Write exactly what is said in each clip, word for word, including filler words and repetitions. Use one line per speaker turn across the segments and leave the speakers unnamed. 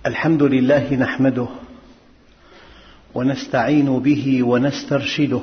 الحمد لله نحمده ونستعين به ونسترشده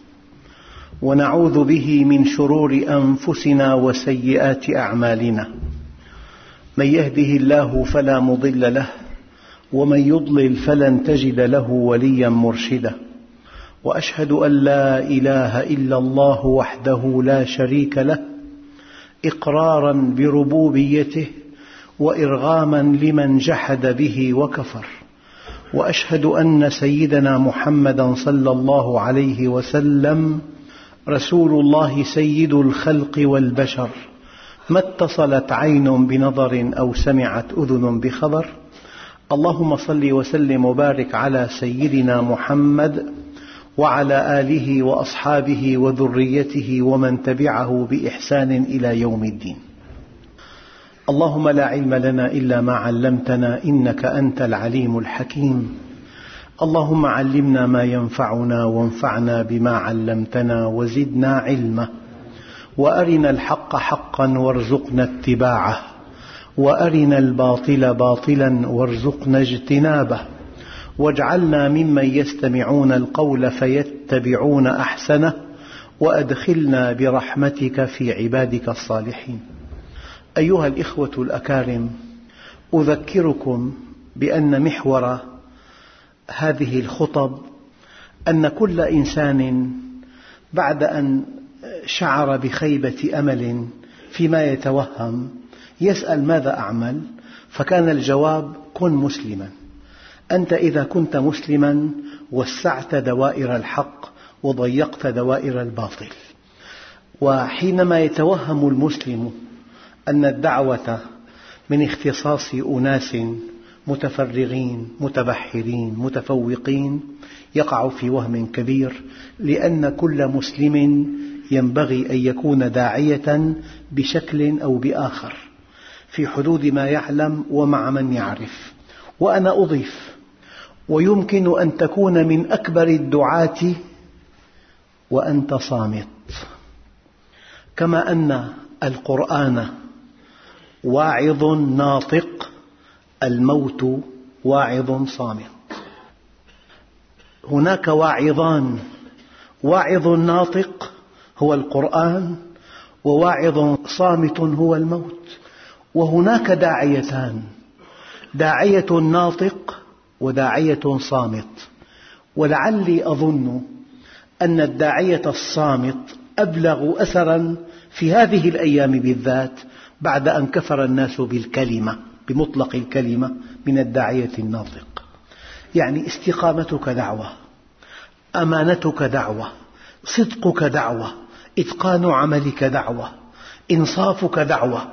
ونعوذ به من شرور أنفسنا وسيئات أعمالنا. من يهده الله فلا مضل له ومن يضلل فلن تجد له وليا مرشدا. وأشهد أن لا إله إلا الله وحده لا شريك له إقراراً بربوبيته وإرغاماً لمن جحد به وكفر. وأشهد أن سيدنا محمداً صلى الله عليه وسلم رسول الله سيد الخلق والبشر، ما اتصلت عين بنظر أو سمعت أذن بخبر. اللهم صل وسلم وبارك على سيدنا محمد وعلى آله وأصحابه وذريته ومن تبعه بإحسان إلى يوم الدين. اللهم لا علم لنا إلا ما علمتنا إنك أنت العليم الحكيم. اللهم علمنا ما ينفعنا وانفعنا بما علمتنا وزدنا علما، وأرنا الحق حقا وارزقنا اتباعه، وأرنا الباطل باطلا وارزقنا اجتنابه، واجعلنا ممن يستمعون القول فيتبعون أحسنه، وأدخلنا برحمتك في عبادك الصالحين. أيها الإخوة الأكارم، أذكركم بأن محور هذه الخطب أن كل إنسان بعد أن شعر بخيبة أمل فيما يتوهم يسأل ماذا أعمل؟ فكان الجواب: كن مسلماً. أنت إذا كنت مسلماً وسعت دوائر الحق وضيقت دوائر الباطل. وحينما يتوهم المسلم أن الدعوة من اختصاص أناس متفرغين متبحرين متفوقين يقع في وهم كبير، لأن كل مسلم ينبغي أن يكون داعية بشكل أو بآخر في حدود ما يعلم ومع من يعرف. وأنا أضيف: ويمكن أن تكون من أكبر الدعاة وأنت صامت، كما أن القرآن واعظ ناطق، الموت واعظ صامت. هناك واعظان: واعظ ناطق هو القرآن، وواعظ صامت هو الموت. وهناك داعيتان: داعية ناطق وداعية صامت. ولعلي أظن أن الداعية الصامت أبلغ أثراً في هذه الأيام بالذات، بعد أن كفر الناس بالكلمة بمطلق الكلمة من الداعية الناطق. يعني استقامتك دعوة، أمانتك دعوة، صدقك دعوة، إتقان عملك دعوة، إنصافك دعوة.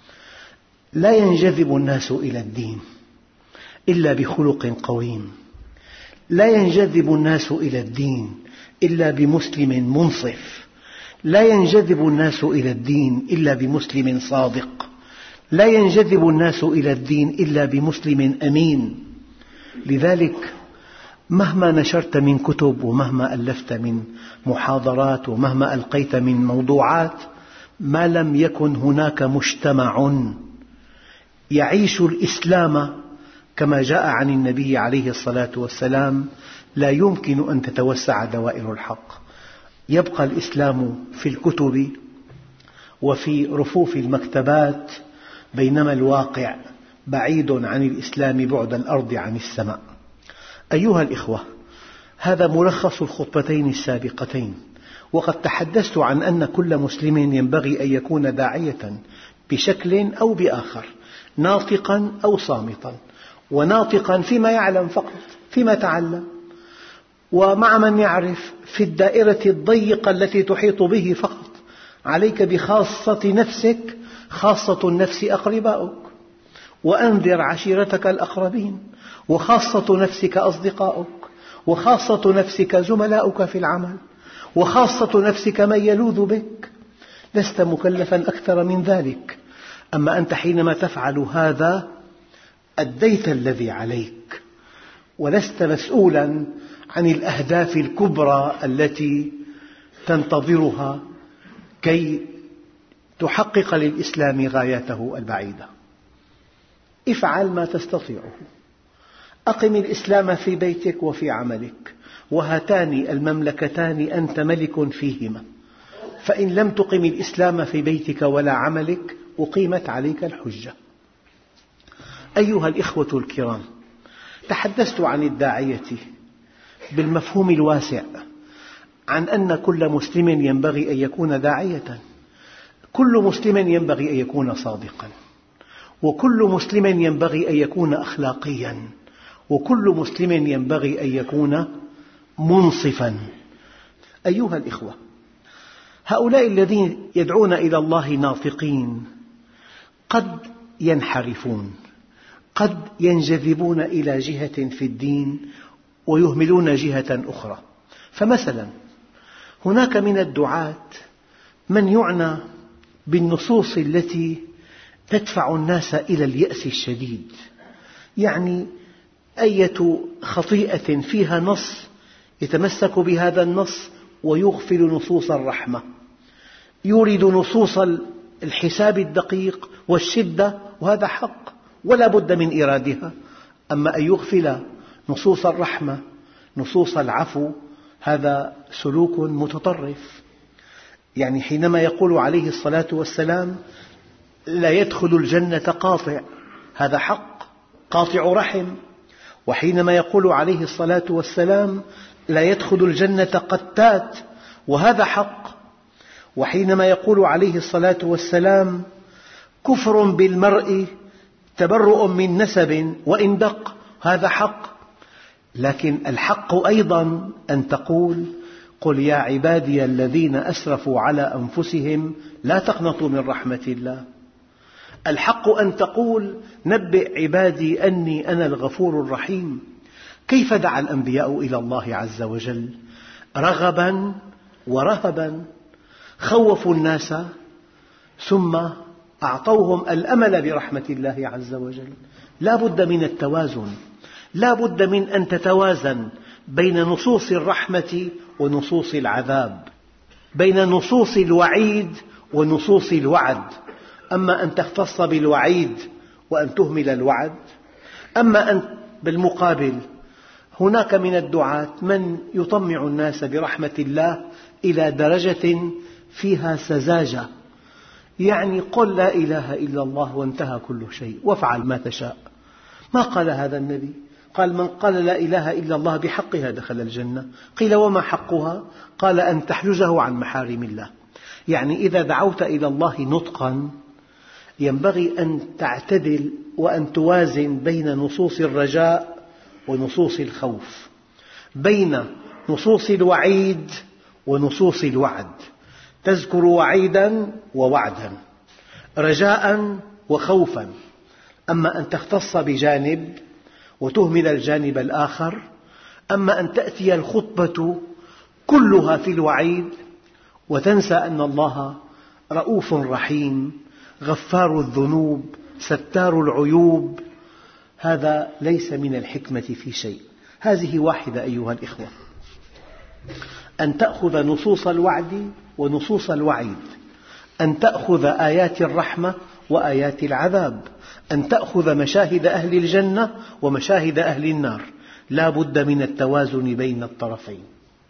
لا ينجذب الناس إلى الدين إلا بخلق قويم، لا ينجذب الناس إلى الدين إلا بمسلم منصف، لا ينجذب الناس إلى الدين إلا بمسلم صادق، لا ينجذب الناس إلى الدين إلا بمسلم أمين. لذلك مهما نشرت من كتب ومهما ألفت من محاضرات ومهما ألقيت من موضوعات، ما لم يكن هناك مجتمع يعيش الإسلام كما جاء عن النبي عليه الصلاة والسلام، لا يمكن أن تتوسع دوائر الحق. يبقى الإسلام في الكتب وفي رفوف المكتبات، بينما الواقع بعيد عن الإسلام بعد الأرض عن السماء. أيها الإخوة، هذا ملخص الخطبتين السابقتين، وقد تحدثت عن أن كل مسلم ينبغي أن يكون داعية بشكل أو بآخر، ناطقاً أو صامتاً. وناطقاً فيما يعلم فقط، فيما تعلم، ومع من يعرف، في الدائرة الضيقة التي تحيط به فقط. عليك بخاصة نفسك، خاصة النفس أقرباؤك، وأنذر عشيرتك الأقربين، وخاصة نفسك أصدقاؤك، وخاصة نفسك زملاؤك في العمل، وخاصة نفسك من يلوذ بك. لست مكلفاً أكثر من ذلك. أما أنت حينما تفعل هذا أديت الذي عليك، ولست مسؤولاً عن الأهداف الكبرى التي تنتظرها كي تحقق للإسلام غايته البعيدة. افعل ما تستطيعه، أقم الإسلام في بيتك وفي عملك، وهاتان المملكتان أنت ملك فيهما، فإن لم تقم الإسلام في بيتك ولا عملك أقيمت عليك الحجة. أيها الإخوة الكرام، تحدثت عن الداعية بالمفهوم الواسع، عن أن كل مسلم ينبغي أن يكون داعية، كل مسلم ينبغي أن يكون صادقا، وكل مسلم ينبغي أن يكون أخلاقيا، وكل مسلم ينبغي أن يكون منصفا. أيها الإخوة، هؤلاء الذين يدعون إلى الله ناطقين قد ينحرفون، قد ينجذبون إلى جهة في الدين ويهملون جهة أخرى. فمثلا هناك من الدعاة من يعنى بالنصوص التي تدفع الناس إلى اليأس الشديد، يعني أية خطيئة فيها نص يتمسك بهذا النص ويغفل نصوص الرحمة، يورد نصوص الحساب الدقيق والشدة، وهذا حق ولا بد من إيرادها. أما أن يغفل نصوص الرحمة، نصوص العفو، هذا سلوك متطرف. يعني حينما يقول عليه الصلاة والسلام لا يدخل الجنة قاطع، هذا حق، قاطع رحم. وحينما يقول عليه الصلاة والسلام لا يدخل الجنة قتات، وهذا حق. وحينما يقول عليه الصلاة والسلام كفر بالمرء تبرؤ من نسب وإن دق، هذا حق. لكن الحق أيضا أن تقول قل يا عبادي الذين أسرفوا على أنفسهم لا تقنطوا من رحمة الله. الحق أن تقول نبئ عبادي أني أنا الغفور الرحيم. كيف دعا الأنبياء إلى الله عز وجل؟ رغبا ورهبا، خوفوا الناس ثم أعطوهم الأمل برحمة الله عز وجل. لا بد من التوازن، لا بد من أن تتوازن بين نصوص الرحمة ونصوص العذاب، بين نصوص الوعيد ونصوص الوعد. أما أن تختص بالوعيد وأن تهمل الوعد، أما أن بالمقابل هناك من الدعاة من يطمع الناس برحمة الله إلى درجة فيها سذاجة، يعني قل لا إله إلا الله وانتهى كل شيء وافعل ما تشاء. ما قال هذا النبي، قال من قال لا إله إلا الله بحقها دخل الجنة. قيل وما حقها؟ قال أن تحجزه عن محارم الله. يعني إذا دعوت إلى الله نطقا ينبغي أن تعتدل وأن توازن بين نصوص الرجاء ونصوص الخوف، بين نصوص الوعيد ونصوص الوعد، تذكر وعيدا ووعدا، رجاء وخوفا. أما أن تختص بجانب وتهمل الجانب الآخر، أما أن تأتي الخطبة كلها في الوعيد وتنسى أن الله رؤوف رحيم، غفار الذنوب، ستار العيوب، هذا ليس من الحكمة في شيء. هذه واحدة أيها الإخوة، أن تأخذ نصوص الوعد ونصوص الوعيد، أن تأخذ آيات الرحمة وآيات العذاب، أن تأخذ مشاهد أهل الجنة ومشاهد أهل النار، لا بد من التوازن بين الطرفين.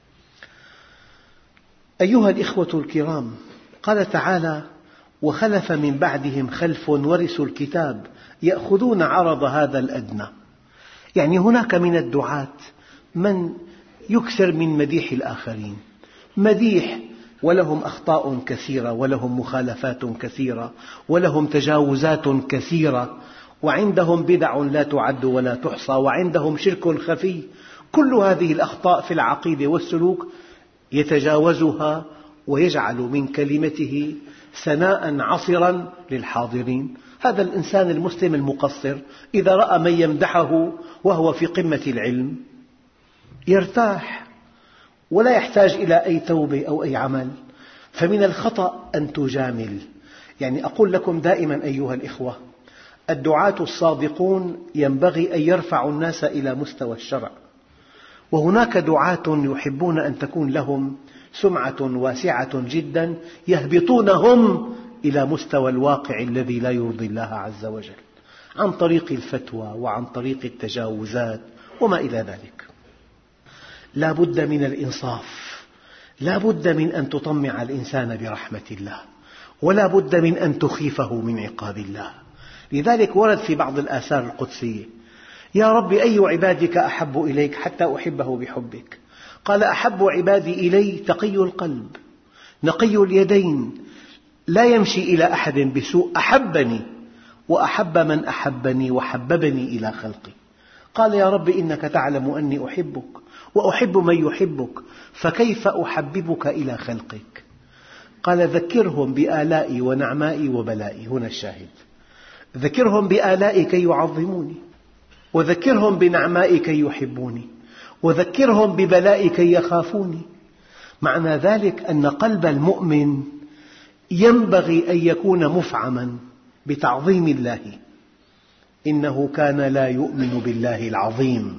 أيها الإخوة الكرام، قال تعالى وخلف من بعدهم خلف ورثوا الكتاب يأخذون عرض هذا الأدنى. يعني هناك من الدعاة من يكثر من مديح الآخرين، مديح ولهم أخطاء كثيرة ولهم مخالفات كثيرة ولهم تجاوزات كثيرة، وعندهم بدع لا تعد ولا تحصى، وعندهم شرك خفي. كل هذه الأخطاء في العقيدة والسلوك يتجاوزها ويجعل من كلمته ثناء عصرا للحاضرين. هذا الإنسان المسلم المقصر إذا رأى من يمدحه وهو في قمة العلم يرتاح ولا يحتاج إلى أي توبة أو أي عمل. فمن الخطأ أن تجامل. يعني أقول لكم دائما أيها الإخوة، الدعاة الصادقون ينبغي أن يرفعوا الناس إلى مستوى الشرع، وهناك دعاة يحبون أن تكون لهم سمعة واسعة جدا يهبطونهم إلى مستوى الواقع الذي لا يرضي الله عز وجل. عن طريق الفتوى وعن طريق التجاوزات وما إلى ذلك. لا بد من الإنصاف، لا بد من أن تطمع الإنسان برحمة الله، ولا بد من أن تخيفه من عقاب الله. لذلك ورد في بعض الآثار القدسية: يا رب أي عبادك أحب إليك حتى أحبه بحبك؟ قال: أحب عبادي إلي تقي القلب نقي اليدين لا يمشي إلى أحد بسوء أحبني وأحب من أحبني وحببني إلى خلقي. قال: يا رب إنك تعلم أني أحبك وأحب من يحبك، فكيف أحببك إلى خلقك؟ قال: ذكرهم بآلائي ونعمائي وبلائي. هنا الشاهد: ذكرهم بآلائي كي يعظموني، وذكرهم بنعمائي كي يحبوني، وذكرهم ببلائي كي يخافوني. معنى ذلك أن قلب المؤمن ينبغي أن يكون مفعما بتعظيم الله. إنه كان لا يؤمن بالله العظيم.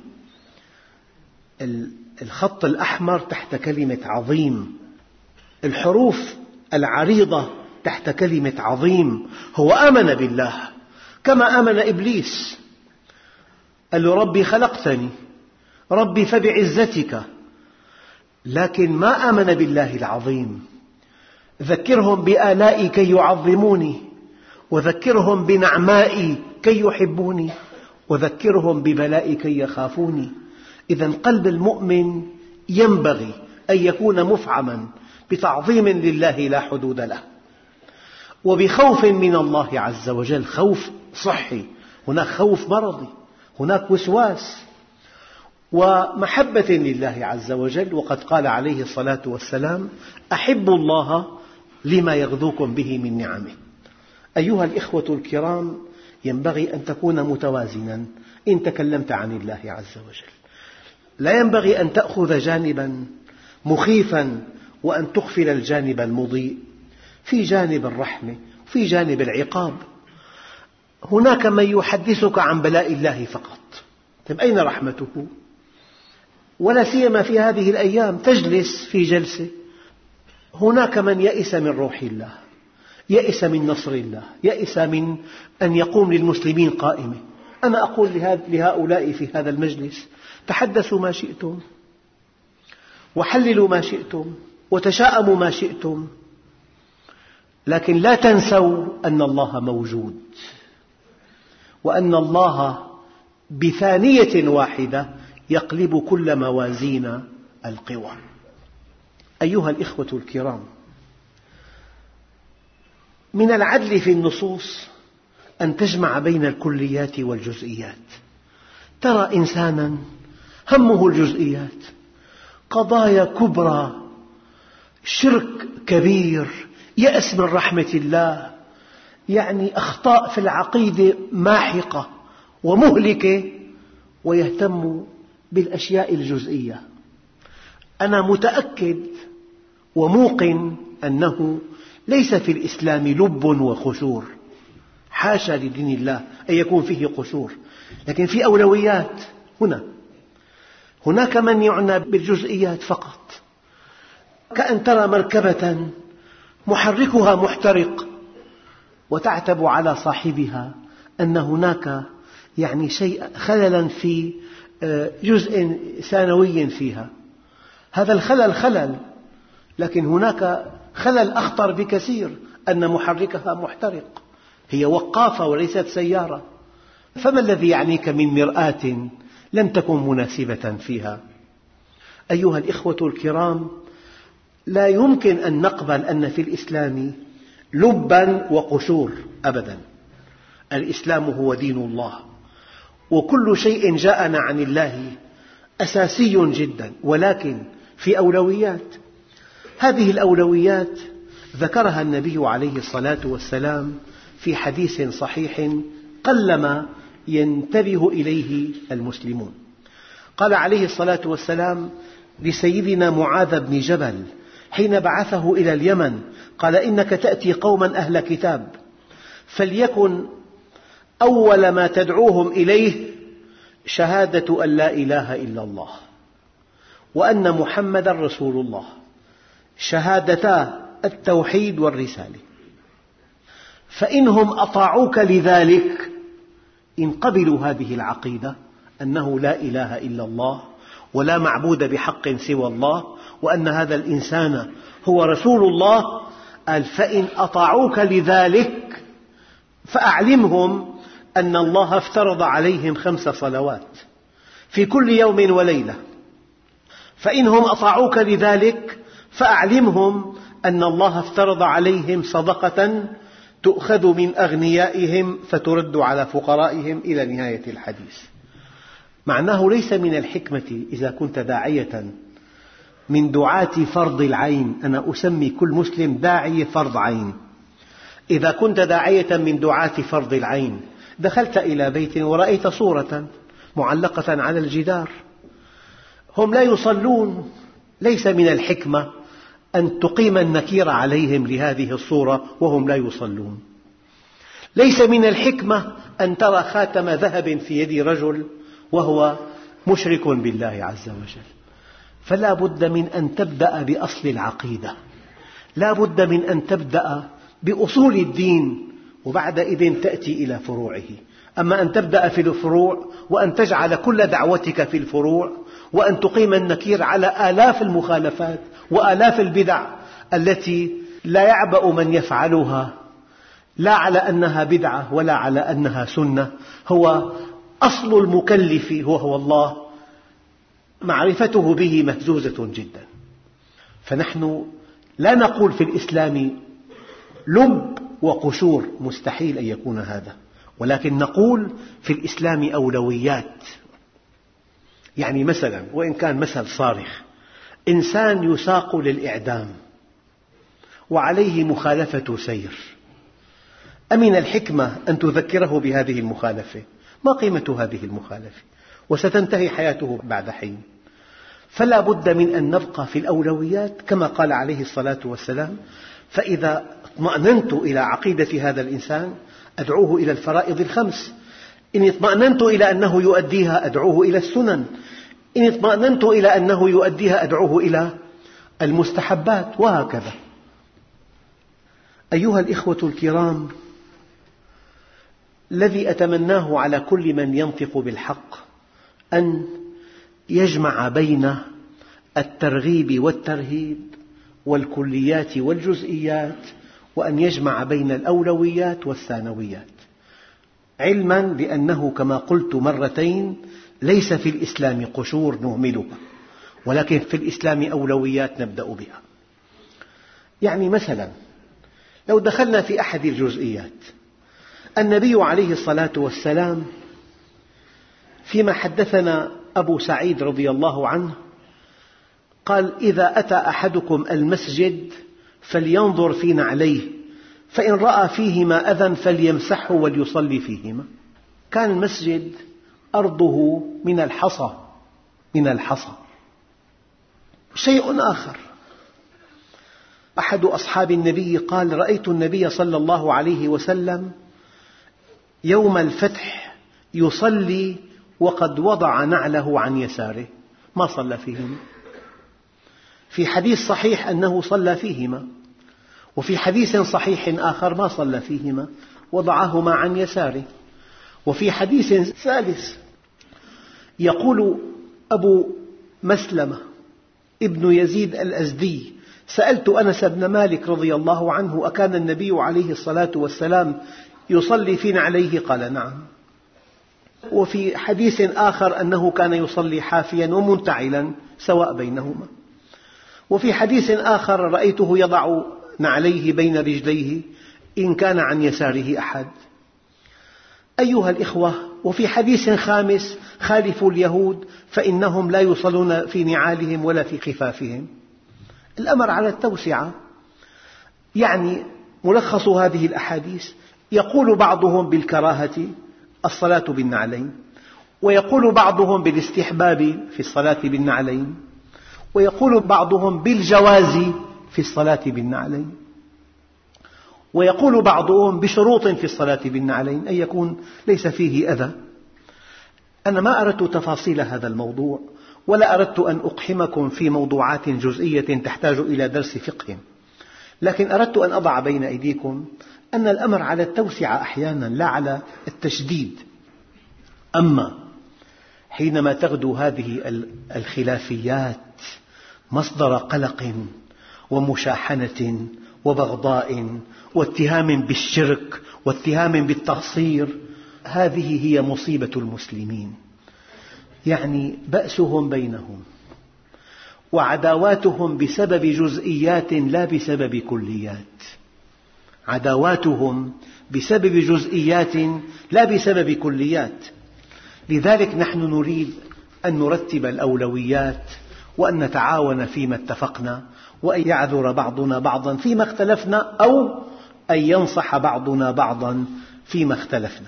الخط الأحمر تحت كلمة عظيم، الحروف العريضة تحت كلمة عظيم. هو آمن بالله كما آمن إبليس، قال له: ربي خلقتني، ربي فبعزتك، لكن ما آمن بالله العظيم. ذكرهم بآلائي كي يعظموني، وذكرهم بنعمائي كي يحبوني، وذكرهم ببلائي كي يخافوني. إذن قلب المؤمن ينبغي أن يكون مفعما بتعظيم لله لا حدود له، وبخوف من الله عز وجل، خوف صحي، هناك خوف مرضي، هناك وسواس، ومحبة لله عز وجل. وقد قال عليه الصلاة والسلام: أحبوا الله لما يغذوكم به من نعمه. أيها الإخوة الكرام، ينبغي أن تكون متوازنا إن تكلمت عن الله عز وجل. لا ينبغي أن تأخذ جانبا مخيفا وأن تغفل الجانب المضيء. في جانب الرحمة وفي جانب العقاب. هناك من يحدثك عن بلاء الله فقط. طيب أين رحمته؟ ولا سيما في هذه الأيام تجلس في جلسة، هناك من يئس من روح الله، يئس من نصر الله، يئس من أن يقوم للمسلمين قائمة. أنا أقول لهؤلاء في هذا المجلس: تحدثوا ما شئتم، وحللوا ما شئتم، وتشاءموا ما شئتم، لكن لا تنسوا أن الله موجود، وأن الله بثانية واحدة يقلب كل موازين القوى. أيها الإخوة الكرام، من العدل في النصوص أن تجمع بين الكليات والجزئيات. ترى إنسانا همه الجزئيات، قضايا كبرى، شرك كبير، يأس من رحمة الله، يعني أخطاء في العقيدة ماحقة ومهلكة، ويهتم بالأشياء الجزئية. أنا متأكد وموقن أنه ليس في الإسلام لب وقشور، حاشا لدين الله أن يكون فيه قشور، لكن في أولويات. هنا هناك من يعنى بالجزئيات فقط، كأن ترى مركبة محركها محترق وتعتب على صاحبها أن هناك يعني شيء خللا في جزء ثانوي فيها. هذا الخلل خلل، لكن هناك خلل أخطر بكثير، أن محركها محترق. هي وقافة وليست سيارة، فما الذي يعنيك من مرآة لم تكن مناسبة فيها؟ أيها الإخوة الكرام، لا يمكن أن نقبل أن في الإسلام لبا وقشور أبدا. الإسلام هو دين الله، وكل شيء جاءنا عن الله أساسي جدا، ولكن في أولويات. هذه الأولويات ذكرها النبي عليه الصلاة والسلام في حديث صحيح قلما ينتبه إليه المسلمون. قال عليه الصلاة والسلام لسيدنا معاذ بن جبل حين بعثه إلى اليمن، قال: إنك تأتي قوما أهل كتاب، فليكن أول ما تدعوهم إليه شهادة أن لا إله إلا الله وأن محمدا رسول الله، شهادتا التوحيد والرسالة، فإنهم أطاعوك لذلك إن قبلوا هذه العقيدة أنه لا إله إلا الله ولا معبود بحق سوى الله وأن هذا الإنسان هو رسول الله، قال فإن أطاعوك لذلك فأعلمهم أن الله افترض عليهم خمس صلوات في كل يوم وليلة، فإنهم أطاعوك لذلك فأعلمهم أن الله افترض عليهم صدقة تؤخذ من أغنيائهم فترد على فقرائهم إلى نهاية الحديث. معناه ليس من الحكمة إذا كنت داعية من دعاة فرض العين، أنا أسمي كل مسلم داعية فرض عين، إذا كنت داعية من دعاة فرض العين دخلت إلى بيت ورأيت صورة معلقة على الجدار، هم لا يصلون، ليس من الحكمة أن تقيم النكير عليهم لهذه الصورة وهم لا يصلون، ليس من الحكمة أن ترى خاتم ذهب في يد رجل وهو مشرك بالله عز وجل. فلا بد من أن تبدأ بأصل العقيدة، لا بد من أن تبدأ بأصول الدين وبعدئذ تأتي إلى فروعه. أما أن تبدأ في الفروع وأن تجعل كل دعوتك في الفروع وأن تقيم النكير على آلاف المخالفات وآلاف البدع التي لا يعبأ من يفعلها لا على أنها بدعة ولا على أنها سنة، هو أصل المكلف هو الله، معرفته به مهزوزة جدا. فنحن لا نقول في الإسلام لب وقشور، مستحيل أن يكون هذا، ولكن نقول في الإسلام أولويات. يعني مثلا، وإن كان مثل صارخ، إنسان يساق للإعدام وعليه مخالفة سير، أمن الحكمة أن تذكره بهذه المخالفة؟ ما قيمة هذه المخالفة؟ وستنتهي حياته بعد حين. فلا بد من أن نبقى في الأولويات كما قال عليه الصلاة والسلام: فإذا اطمأننت إلى عقيدة هذا الإنسان أدعوه إلى الفرائض الخمس، إن اطمأننت إلى أنه يؤديها أدعوه إلى السنن، إن اطمأننت إلى أنه يؤديها أدعوه إلى المستحبات، وهكذا. أيها الإخوة الكرام، الذي أتمناه على كل من ينطق بالحق أن يجمع بين الترغيب والترهيب والكليات والجزئيات، وأن يجمع بين الأولويات والثانويات، علما بأنه كما قلت مرتين ليس في الإسلام قشور نهملها، ولكن في الإسلام أولويات نبدأ بها. يعني مثلا لو دخلنا في أحد الجزئيات، النبي عليه الصلاة والسلام فيما حدثنا أبو سعيد رضي الله عنه قال: إذا أتى أحدكم المسجد فلينظر في نعليه فإن رأى فيهما أذى فليمسحه وليصلي فيهما. كان المسجد أرضه من الحصى من الحصى. شيء آخر، أحد أصحاب النبي قال: رأيت النبي صلى الله عليه وسلم يوم الفتح يصلي وقد وضع نعله عن يساره، ما صلى فيهما. في حديث صحيح أنه صلى فيهما، وفي حديث صحيح آخر ما صلى فيهما، وضعهما عن يساره. وفي حديث ثالث يقول أبو مسلمة ابن يزيد الأزدي: سألت أنس بن مالك رضي الله عنه: أكان النبي عليه الصلاة والسلام يصلي في نعليه؟ قال: نعم. وفي حديث آخر أنه كان يصلي حافيا ومنتعلا سواء بينهما. وفي حديث آخر رأيته يضع نعليه بين رجليه إن كان عن يساره أحد. أيها الإخوة، وفي حديث خامس: خالفوا اليهود فإنهم لا يصلون في نعالهم ولا في خفافهم. الأمر على التوسعة. يعني ملخص هذه الأحاديث: يقول بعضهم بالكراهة الصلاة بالنعلين، ويقول بعضهم بالاستحباب في الصلاة بالنعلين، ويقول بعضهم بالجواز في الصلاة بالنعلين، ويقول بعضهم بشروط في الصلاة بالنعلين، أن يكون ليس فيه أذى. أنا ما أردت تفاصيل هذا الموضوع، ولا أردت أن أقحمكم في موضوعات جزئية تحتاج إلى درس فقه، لكن أردت أن أضع بين أيديكم أن الأمر على التوسعة أحيانا لا على التشديد. أما حينما تغدو هذه الخلافيات مصدر قلق ومشاحنة وبغضاء واتهام بالشرك واتهام بالتقصير، هذه هي مصيبة المسلمين. يعني بأسهم بينهم وعداواتهم بسبب جزئيات لا بسبب كليات، عداواتهم بسبب جزئيات لا بسبب كليات. لذلك نحن نريد أن نرتب الأولويات، وأن نتعاون فيما اتفقنا، وأن يعذر بعضنا بعضا فيما اختلفنا، أو أن ينصح بعضنا بعضا فيما اختلفنا.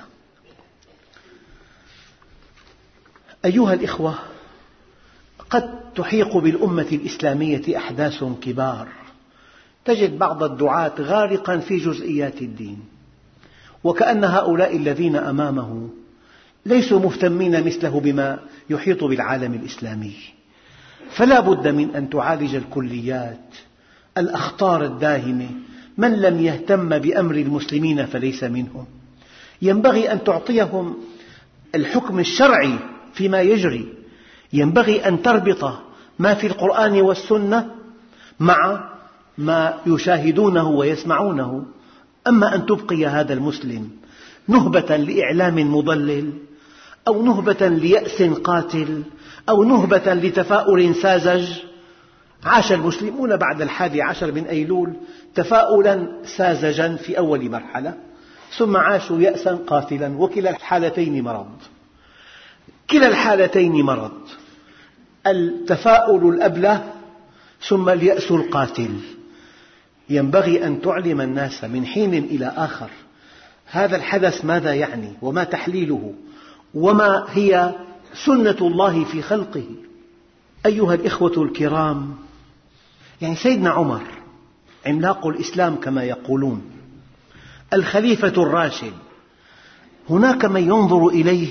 أيها الإخوة، قد تحيق بالأمة الإسلامية أحداث كبار، تجد بعض الدعاة غارقا في جزئيات الدين، وكأن هؤلاء الذين أمامه ليسوا مهتمين مثله بما يحيط بالعالم الإسلامي. فلا بد من أن تعالج الكليات، الأخطار الداهمة. من لم يهتم بأمر المسلمين فليس منهم. ينبغي أن تعطيهم الحكم الشرعي فيما يجري، ينبغي أن تربط ما في القرآن والسنة مع ما يشاهدونه ويسمعونه. أما أن تبقي هذا المسلم نهبة لإعلام مضلل، أو نهبة ليأس قاتل، أو نهبة لتفاؤل ساذج. عاش المسلمون بعد الحادي عشر من أيلول تفاؤلا ساذجا في أول مرحلة، ثم عاشوا يأسا قاتلا، وكلا الحالتين مرض. كلا الحالتين مرض، التفاؤل الأبله ثم اليأس القاتل. ينبغي أن تعلم الناس من حين إلى آخر هذا الحدث ماذا يعني، وما تحليله، وما هي سنة الله في خلقه. أيها الإخوة الكرام، يعني سيدنا عمر عملاق الإسلام كما يقولون، الخليفة الراشد، هناك من ينظر إليه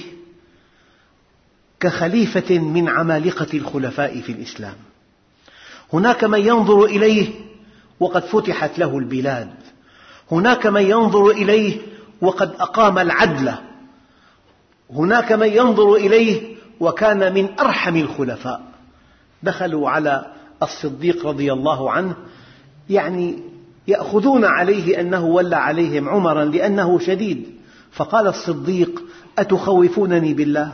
كخليفة من عمالقة الخلفاء في الإسلام، هناك من ينظر إليه وقد فتحت له البلاد، هناك من ينظر إليه وقد أقام العدل، هناك من ينظر إليه وكان من أرحم الخلفاء. دخلوا على الصديق رضي الله عنه، يعني يأخذون عليه أنه ولى عليهم عمرا لأنه شديد، فقال الصديق: أتخوفونني بالله؟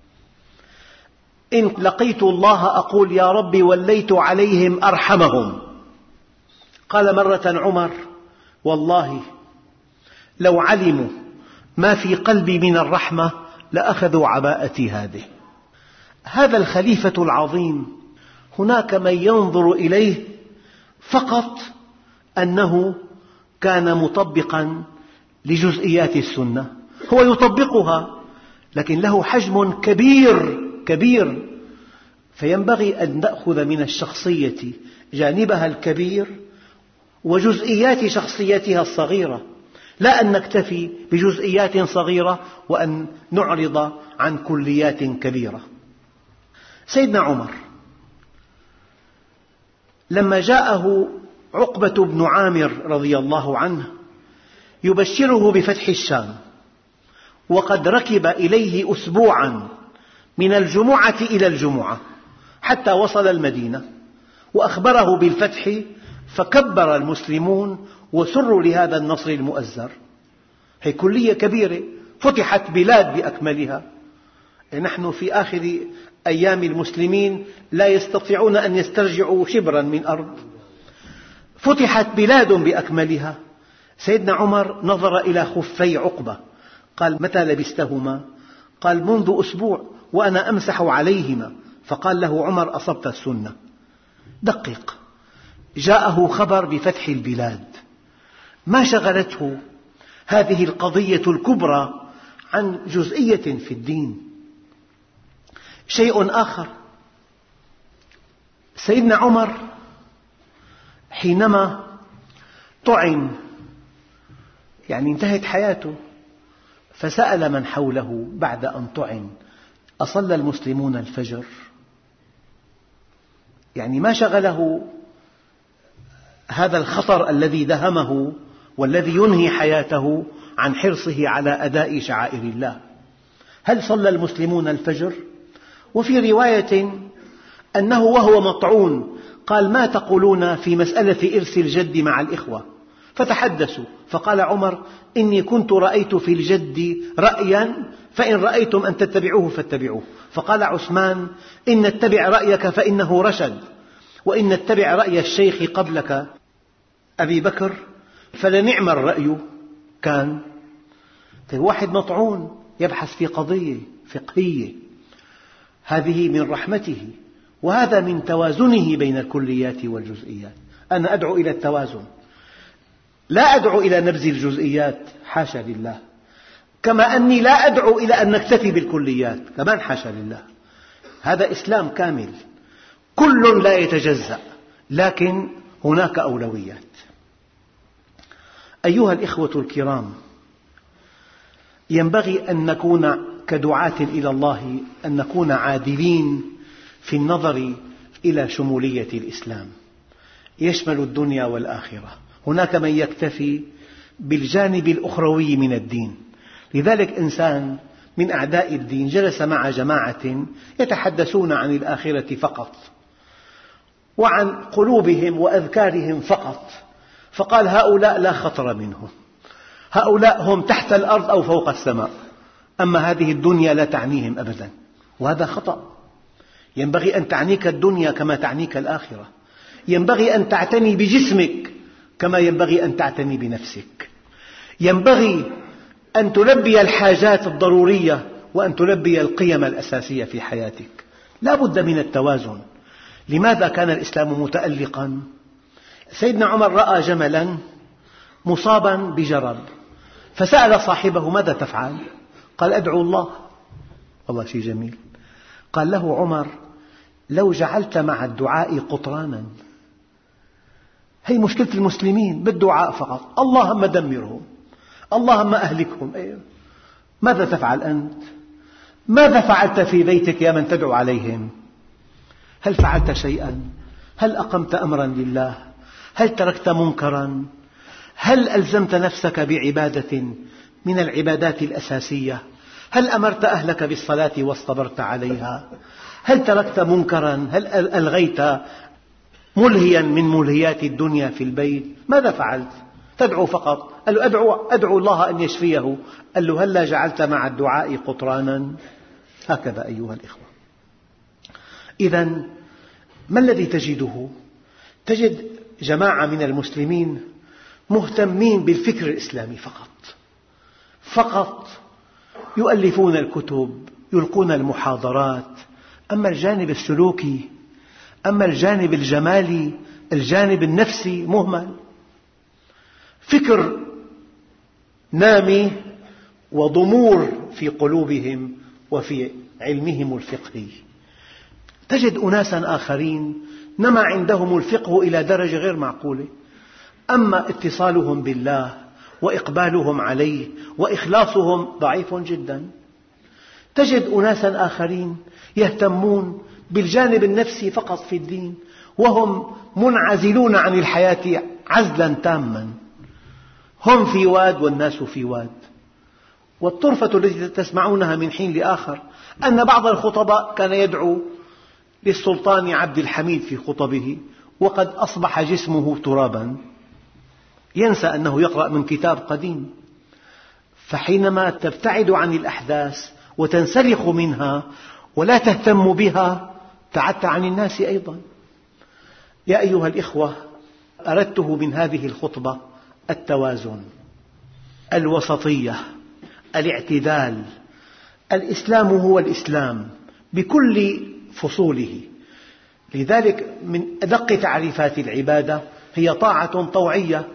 إن لقيت الله أقول يا رب وليت عليهم أرحمهم. قال مرة عمر: والله لو علموا ما في قلبي من الرحمة لأخذوا عباءتي هذه. هذا الخليفة العظيم هناك من ينظر إليه فقط أنه كان مطبقا لجزئيات السنة، هو يطبقها لكن له حجم كبير كبير، فينبغي أن نأخذ من الشخصية جانبها الكبير وجزئيات شخصيتها الصغيرة، لا أن نكتفي بجزئيات صغيرة وأن نعرض عن كليات كبيرة. سيدنا عمر لما جاءه عقبة بن عامر رضي الله عنه يبشره بفتح الشام، وقد ركب إليه أسبوعا من الجمعة إلى الجمعة حتى وصل المدينة، وأخبره بالفتح، فكبر المسلمون وسروا لهذا النصر المؤزر. هي كلية كبيرة، فتحت بلاد بأكملها. نحن في آخر أيام المسلمين لا يستطيعون أن يسترجعوا شبرا من أرض، فتحت بلاد بأكملها. سيدنا عمر نظر إلى خفي عقبة قال: متى لبستهما؟ قال: منذ أسبوع وأنا أمسح عليهما. فقال له عمر: أصبت السنة. دقق، جاءه خبر بفتح البلاد، ما شغلته هذه القضية الكبرى عن جزئية في الدين. شيء آخر، سيدنا عمر حينما طعن، يعني انتهت حياته، فسأل من حوله بعد أن طعن: أصلى المسلمون الفجر؟ يعني ما شغله هذا الخطر الذي دهمه والذي ينهي حياته عن حرصه على أداء شعائر الله. هل صلى المسلمون الفجر؟ وفي رواية أنه وهو مطعون قال: ما تقولون في مسألة إرث الجد مع الإخوة؟ فتحدثوا، فقال عمر: إني كنت رأيت في الجد رأيا، فإن رأيتم أن تتبعوه فاتبعوه. فقال عثمان: إن نتبع رأيك فإنه رشد، وإن نتبع رأي الشيخ قبلك أبي بكر فلنعم الرأي كان. واحد مطعون يبحث في قضية فقهية، هذه من رحمته، وهذا من توازنه بين الكليات والجزئيات. أنا أدعو إلى التوازن، لا أدعو إلى نبذ الجزئيات، حاشا لله، كما أني لا أدعو إلى أن نكتفي بالكليات، كمان حاشا لله. هذا إسلام كامل، كل لا يتجزأ، لكن هناك أولويات. أيها الإخوة الكرام، ينبغي أن نكون كدعاة إلى الله، أن نكون عادلين في النظر إلى شمولية الإسلام، يشمل الدنيا والآخرة. هناك من يكتفي بالجانب الأخروي من الدين، لذلك إنسان من أعداء الدين جلس مع جماعة يتحدثون عن الآخرة فقط وعن قلوبهم وأذكارهم فقط، فقال: هؤلاء لا خطر منهم، هؤلاء هم تحت الأرض أو فوق السماء، أما هذه الدنيا لا تعنيهم أبدا. وهذا خطأ. ينبغي أن تعنيك الدنيا كما تعنيك الآخرة، ينبغي أن تعتني بجسمك كما ينبغي أن تعتني بنفسك، ينبغي أن تلبي الحاجات الضرورية وأن تلبي القيم الأساسية في حياتك. لا بد من التوازن. لماذا كان الإسلام متألقا؟ سيدنا عمر رأى جملا مصابا بجرب، فسأل صاحبه: ماذا تفعل؟ قال: أدعو الله. والله شيء جميل. قال له عمر: لو جعلت مع الدعاء قطرانا. هي مشكلة المسلمين بالدعاء فقط، اللهم دمرهم، اللهم أهلكهم. ماذا تفعل أنت؟ ماذا فعلت في بيتك يا من تدعو عليهم؟ هل فعلت شيئا؟ هل أقمت أمرا لله؟ هل تركت منكرا؟ هل ألزمت نفسك بعبادة من العبادات الأساسية؟ هل أمرت أهلك بالصلاة واصطبرت عليها؟ هل تركت منكرا؟ هل ألغيت ملهيا من ملهيات الدنيا في البيت؟ ماذا فعلت؟ تدعو فقط. قال له: أدعو, أدعو الله أن يشفيه. قال له: هلا جعلت مع الدعاء قطرانا؟ هكذا أيها الإخوة. إذن ما الذي تجده؟ تجد جماعة من المسلمين مهتمين بالفكر الإسلامي فقط فقط، يؤلفون الكتب، يلقون المحاضرات، أما الجانب السلوكي، أما الجانب الجمالي، الجانب النفسي مهمل. فكر نامي وضمور في قلوبهم وفي علمهم الفقهي. تجد أناسا آخرين نما عندهم الفقه إلى درجة غير معقولة، أما اتصالهم بالله وإقبالهم عليه وإخلاصهم ضعيف جدا. تجد أناسا آخرين يهتمون بالجانب النفسي فقط في الدين، وهم منعزلون عن الحياة عزلا تاما، هم في واد والناس في واد. والطرفة التي تسمعونها من حين لآخر أن بعض الخطباء كان يدعو للسلطان عبد الحميد في خطبه وقد أصبح جسمه ترابا، ينسى أنه يقرأ من كتاب قديم. فحينما تبتعد عن الأحداث وتنسلخ منها ولا تهتم بها ابتعدت عن الناس أيضا. يا أيها الإخوة، أردته من هذه الخطبة التوازن، الوسطية، الاعتدال. الإسلام هو الإسلام بكل فصوله. لذلك من أدق تعريفات العبادة هي طاعة طوعية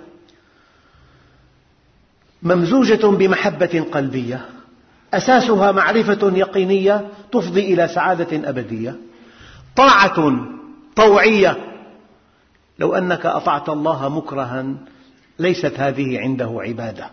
ممزوجة بمحبة قلبية، أساسها معرفة يقينية تفضي إلى سعادة أبدية. طاعة طوعية، لو أنك أطعت الله مكرها ليست هذه عنده عبادة.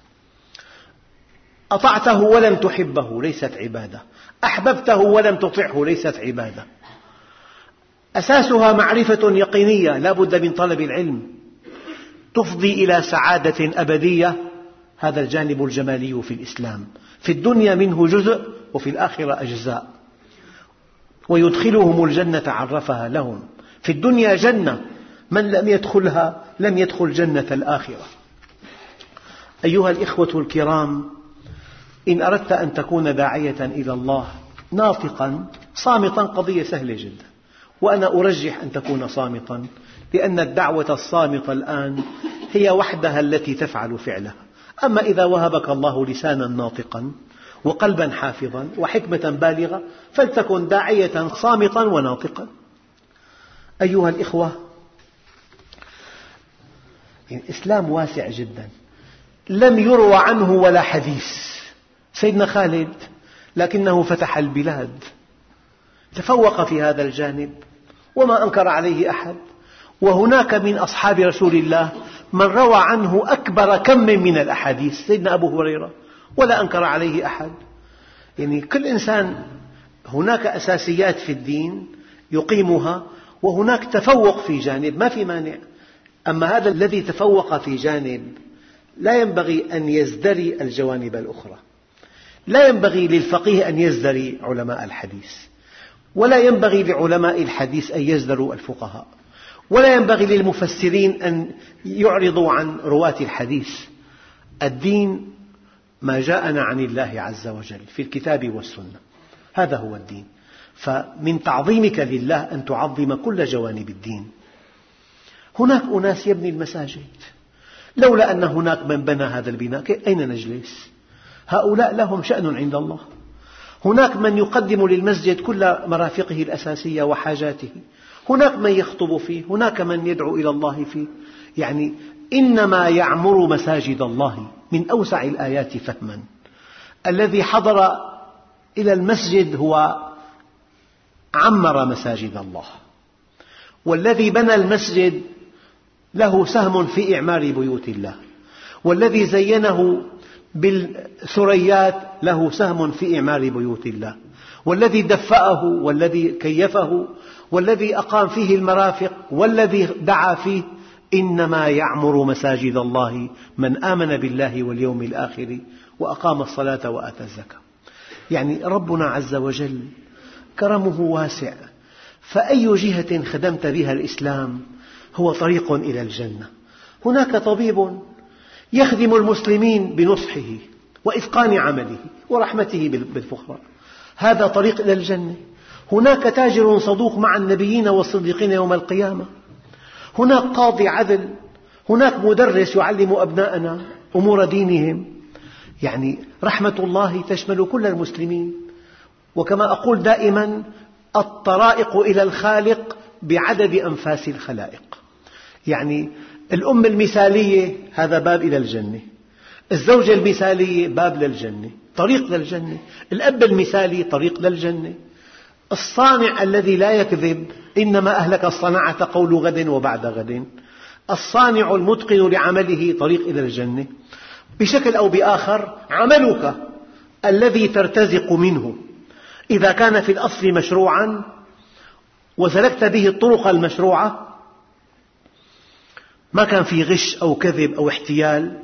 أطعته ولم تحبه ليست عبادة، أحببته ولم تطعه ليست عبادة. أساسها معرفة يقينية لا بد من طلب العلم تفضي إلى سعادة أبدية هذا الجانب الجمالي في الإسلام، في الدنيا منه جزء وفي الآخرة أجزاء. ويدخلهم الجنة عرفها لهم. في الدنيا جنة، من لم يدخلها لم يدخل جنة الآخرة. أيها الإخوة الكرام، إن أردت أن تكون داعية إلى الله ناطقا صامتا قضية سهلة جدا، وأنا أرجح أن تكون صامتا، لأن الدعوة الصامتة الآن هي وحدها التي تفعل فعلها. أما إذا وهبك الله لسانا ناطقا وقلبا حافظا وحكمة بالغة فلتكن داعية صامتا وناطقا. أيها الإخوة، الإسلام واسع جدا، لم يروى عنه ولا حديث. سيدنا خالد لكنه فتح البلاد، تفوق في هذا الجانب وما أنكر عليه أحد. وهناك من أصحاب رسول الله من روى عنه أكبر كم من الأحاديث، سيدنا أبو هريرة، ولا أنكر عليه أحد. يعني كل إنسان هناك أساسيات في الدين يقيمها، وهناك تفوق في جانب، ما في مانع. أما هذا الذي تفوق في جانب لا ينبغي أن يزدري الجوانب الأخرى. لا ينبغي للفقيه أن يزدري علماء الحديث، ولا ينبغي لعلماء الحديث أن يزدروا الفقهاء، ولا ينبغي للمفسرين أن يعرضوا عن رواة الحديث. الدين ما جاءنا عن الله عز وجل في الكتاب والسنة، هذا هو الدين. فمن تعظيمك لله أن تعظم كل جوانب الدين. هناك أناس يبني المساجد، لولا أن هناك من بنى هذا البناء أين نجلس؟ هؤلاء لهم شأن عند الله. هناك من يقدم للمسجد كل مرافقه الأساسية وحاجاته، هناك من يخطب فيه، هناك من يدعو إلى الله فيه. يعني إنما يعمر مساجد الله من أوسع الآيات فهما. الذي حضر إلى المسجد هو عمر مساجد الله، والذي بنى المسجد له سهم في إعمار بيوت الله، والذي زينه بالثريات له سهم في إعمار بيوت الله، والذي دفأه والذي كيفه والذي أقام فيه المرافق والذي دعا فيه. إنما يعمر مساجد الله من آمن بالله واليوم الآخر وأقام الصلاة وآتى الزكاة. يعني ربنا عز وجل كرمه واسع، فأي جهة خدمت بها الإسلام هو طريق إلى الجنة. هناك طبيب يخدم المسلمين بنصحه وإتقان عمله ورحمته بالفقراء، هذا طريق إلى الجنة. هناك تاجر صدوق مع النبيين والصديقين يوم القيامة. هناك قاضي عدل، هناك مدرس يعلم أبناءنا أمور دينهم. يعني رحمة الله تشمل كل المسلمين. وكما أقول دائما، الطرائق إلى الخالق بعدد أنفاس الخلائق. يعني الأم المثالية هذا باب إلى الجنة، الزوجة المثالية باب للجنة، طريق للجنة، الأب المثالي طريق للجنة. الصانع الذي لا يكذب إنما أهلك الصناعة قول غد وبعد غد. الصانع المتقن لعمله طريق إلى الجنة. بشكل أو بآخر عملك الذي ترتزق منه إذا كان في الأصل مشروعا وسلكت به الطرق المشروعة، ما كان في غش أو كذب أو احتيال،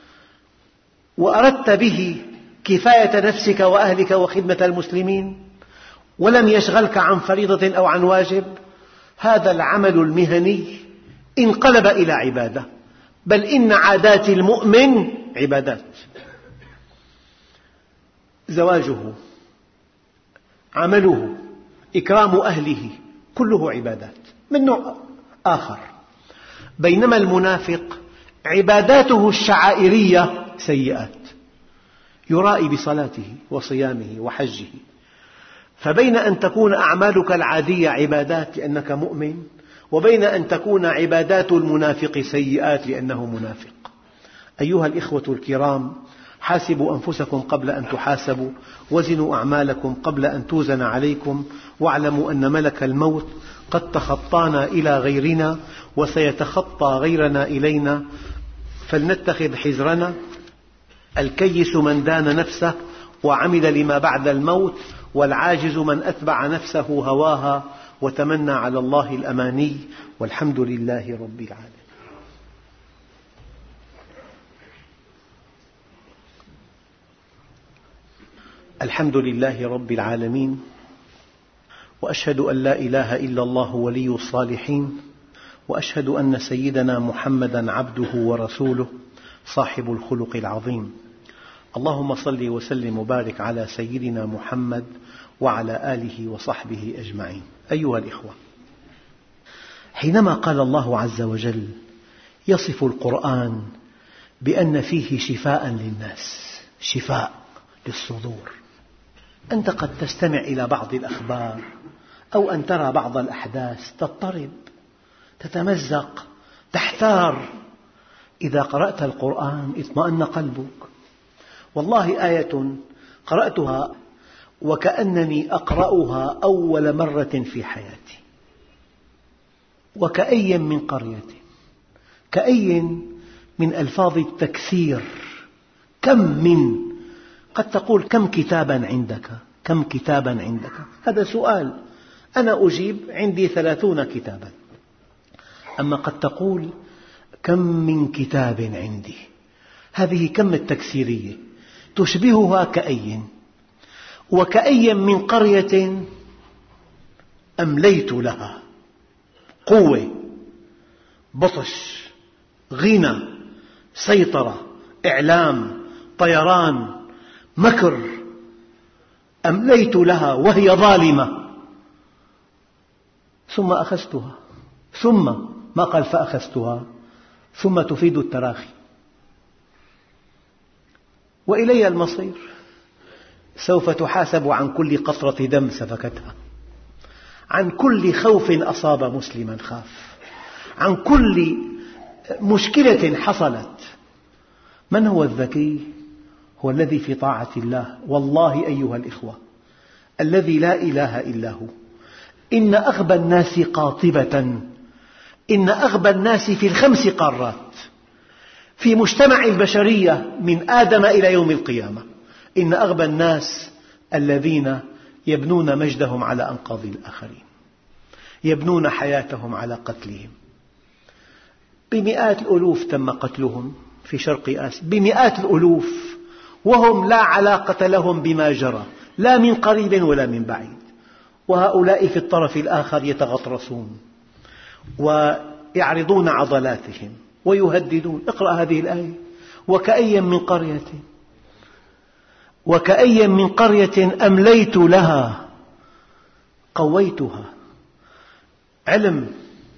وأردت به كفاية نفسك وأهلك وخدمة المسلمين، ولم يشغلك عن فريضة أو عن واجب، هذا العمل المهني انقلب إلى عبادة. بل إن عادات المؤمن عبادات. زواجه، عمله، إكرام أهله، كله عبادات من نوع آخر. بينما المنافق عباداته الشعائرية سيئات، يرائي بصلاته وصيامه وحجه. فبين أن تكون أعمالك العادية عبادات لأنك مؤمن، وبين أن تكون عبادات المنافق سيئات لأنه منافق. أيها الإخوة الكرام، حاسبوا أنفسكم قبل أن تحاسبوا، وزنوا أعمالكم قبل أن توزن عليكم، واعلموا أن ملك الموت قد تخطانا إلى غيرنا وسيتخطى غيرنا إلينا، فلنتخذ حذرنا. الكيس من دان نفسه وعمل لما بعد الموت، والعاجز من أتبع نفسه هواها وتمنى على الله الأماني، والحمد لله رب العالمين. الحمد لله رب العالمين، وأشهد أن لا إله إلا الله ولي الصالحين، وأشهد أن سيدنا محمداً عبده ورسوله صاحب الخلق العظيم. اللهم صل وسلم وبارك على سيدنا محمد وعلى آله وصحبه أجمعين. أيها الإخوة، حينما قال الله عز وجل يصف القرآن بأن فيه شفاء للناس، شفاء للصدور، أنت قد تستمع إلى بعض الأخبار أو أن ترى بعض الأحداث تضطرب، تتمزق، تحتار. إذا قرأت القرآن اطمأن قلبك. والله آية قرأتها وكأنني أقرأها أول مرة في حياتي. وكأي من قرية، كأي من ألفاظ التكثير، كم من، قد تقول كم كتابا عندك، كم كتابا عندك، هذا سؤال، أنا أجيب عندي ثلاثون كتابا. أما قد تقول كم من كتاب عندي، هذه كم التكسيرية تشبهها كأي. وكأي من قرية أمليت لها، قوة، بطش، غنى، سيطرة، إعلام، طيران، مكر، أمليت لها وهي ظالمة ثم أخذتها. ثم ما قال فأخذتها، ثم تفيد التراخي. وإلي المصير، سوف تحاسب عن كل قطرة دم سفكتها، عن كل خوف أصاب مسلما خاف، عن كل مشكلة حصلت. من هو الذكي؟ هو الذي في طاعة الله. والله أيها الإخوة، الذي لا إله إلا هو، إن أغبى الناس قاطبة، إن أغبى الناس في الخمس قارات، في مجتمع البشرية من آدم إلى يوم القيامة، إن أغبى الناس الذين يبنون مجدهم على أنقاض الآخرين، يبنون حياتهم على قتلهم. بمئات الألوف تم قتلهم في شرق آسيا، بمئات الألوف، وهم لا علاقة لهم بما جرى، لا من قريب ولا من بعيد. وهؤلاء في الطرف الآخر يتغطرسون ويعرضون عضلاتهم ويهددون. اقرأ هذه الآية: وكأي من قرية وكأي من قرية أمليت لها، قويتها، علم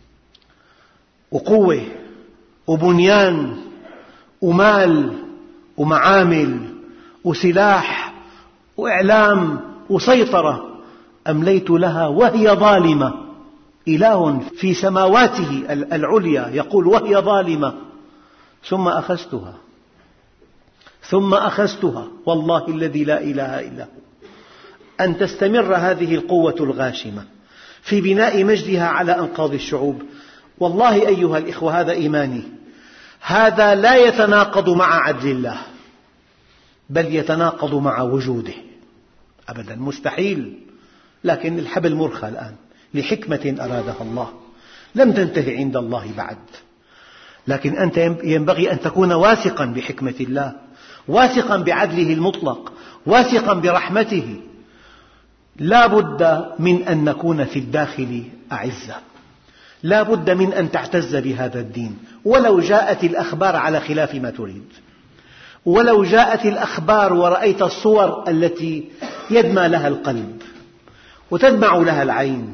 وقوة وبنيان ومال ومعامل وسلاح وإعلام وسيطرة، أمليت لها وهي ظالمة. إله في سماواته العليا يقول وهي ظالمة، ثم أخذتها ثم أخذتها. والله الذي لا إله إلا هو، أن تستمر هذه القوة الغاشمة في بناء مجدها على أنقاض الشعوب. والله أيها الإخوة، هذا إيماني، هذا لا يتناقض مع عدل الله، بل يتناقض مع وجوده أبدا، مستحيل. لكن الحبل مرخى الآن لحكمة أرادها الله، لم تنتهي عند الله بعد. لكن أنت ينبغي أن تكون واثقا بحكمة الله، واثقا بعدله المطلق، واثقا برحمته. لا بد من أن نكون في الداخل أعزة، لا بد من أن تعتز بهذا الدين، ولو جاءت الأخبار على خلاف ما تريد، ولو جاءت الأخبار ورأيت الصور التي يدمى لها القلب وتدمع لها العين.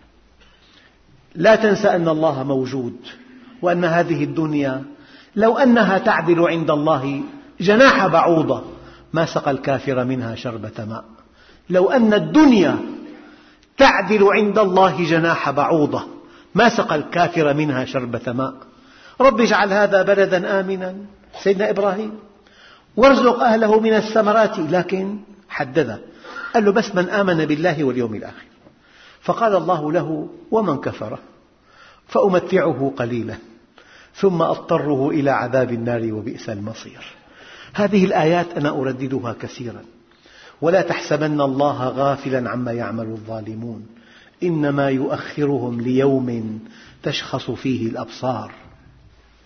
لا تنسى أن الله موجود، وأن هذه الدنيا لو أنها تعدل عند الله جناح بعوضة ما سقى الكافر منها شربة ماء. لو أن الدنيا تعدل عند الله جناح بعوضة ما سقى الكافر منها شربة ماء. رب اجعل هذا بلدا آمنا، سيدنا إبراهيم، وارزق أهله من الثمرات، لكن حدد، قال له بس من آمن بالله واليوم الآخر. فقال الله له ومن كفر فأمتعه قليلا ثم أضطره إلى عذاب النار وبئس المصير. هذه الآيات أنا أرددها كثيرا. ولا تحسبن الله غافلا عما يعمل الظالمون، إنما يؤخرهم ليوم تشخص فيه الأبصار.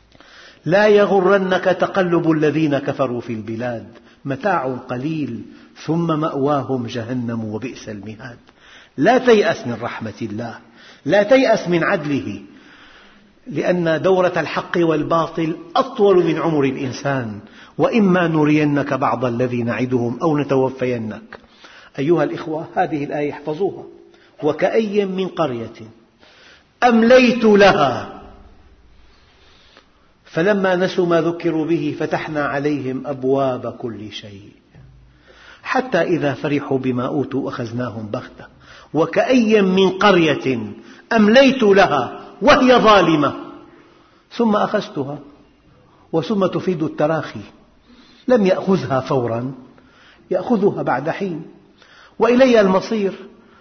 لا يغرنك تقلب الذين كفروا في البلاد، متاع قليل ثم مأواهم جهنم وبئس المهاد. لا تيأس من رحمة الله، لا تيأس من عدله، لأن دورة الحق والباطل أطول من عمر الإنسان، وإما نرينك بعض الذي نعدهم أو نتوفينك. أيها الإخوة، هذه الآية احفظوها: وكأي من قرية أمليت لها فلما نسوا ما ذكروا به فتحنا عليهم أبواب كل شيء حتى إذا فرحوا بما أوتوا أخذناهم بغتة. وكأي من قرية أمليت لها وهي ظالمة ثم أخذتها، وثم تفيد التراخي، لم يأخذها فورا، يأخذها بعد حين. وإلي المصير،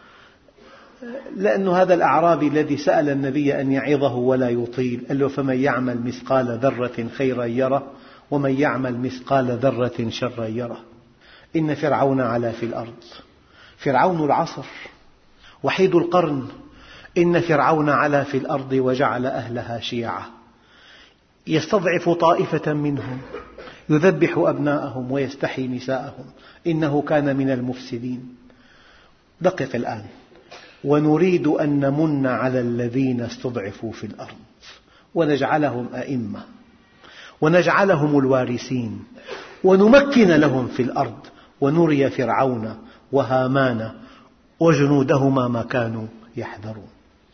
لأن هذا الأعرابي الذي سأل النبي أن يعظه ولا يطيل قال له: فمن يعمل مثقال ذرة خيرا يره ومن يعمل مثقال ذرة شرا يره. إن فرعون علا في الأرض، فرعون العصر وحيد القرن. إن فرعون علا في الأرض وجعل أهلها شيعا يستضعف طائفة منهم يذبح أبناءهم ويستحيي نساءهم إنه كان من المفسدين. دقق الآن: ونريد أن نمن على الذين استضعفوا في الأرض ونجعلهم أئمة ونجعلهم الوارثين ونمكن لهم في الأرض ونري فرعون وهامان وجنودهما ما كانوا يحذرون.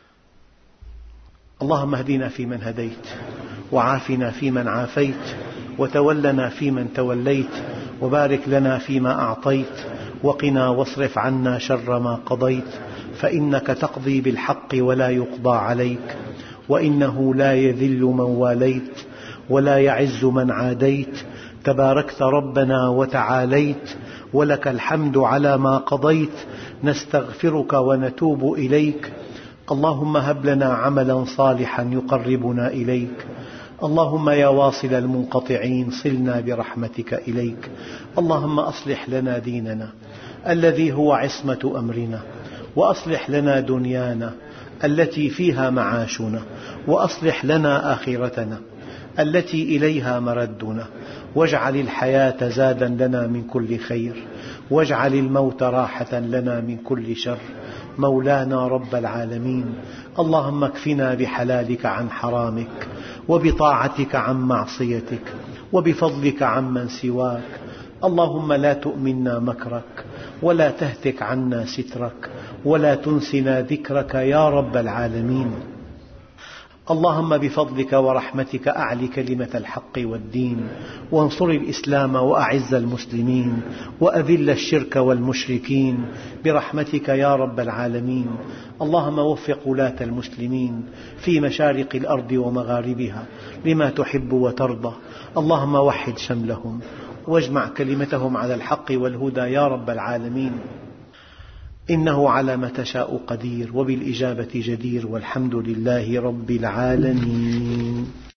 اللهم اهدنا فيمن هديت، وعافنا فيمن عافيت، وتولنا فيمن توليت، وبارك لنا فيما أعطيت، وقنا واصرف عنا شر ما قضيت، فإنك تقضي بالحق ولا يقضى عليك، وإنه لا يذل من واليت ولا يعز من عاديت، تباركت ربنا وتعاليت، ولك الحمد على ما قضيت، نستغفرك ونتوب إليك. اللهم هب لنا عملا صالحا يقربنا إليك. اللهم يا واصل المنقطعين صلنا برحمتك إليك. اللهم أصلح لنا ديننا الذي هو عصمة أمرنا، وأصلح لنا دنيانا التي فيها معاشنا، وأصلح لنا آخرتنا التي إليها مردنا، واجعل الحياة زادا لنا من كل خير، واجعل الموت راحة لنا من كل شر. مولانا رب العالمين، اللهم اكفنا بحلالك عن حرامك، وبطاعتك عن معصيتك، وبفضلك عمن سواك. اللهم لا تؤمنا مكرك، ولا تهتك عنا سترك، ولا تنسنا ذكرك يا رب العالمين. اللهم بفضلك ورحمتك أعل كلمة الحق والدين، وانصر الإسلام وأعز المسلمين، وأذل الشرك والمشركين برحمتك يا رب العالمين. اللهم وفق ولاة المسلمين في مشارق الأرض ومغاربها لما تحب وترضى. اللهم وحد شملهم واجمع كلمتهم على الحق والهدى يا رب العالمين. إنه على ما تشاء قدير، وبالإجابة جدير، والحمد لله رب العالمين.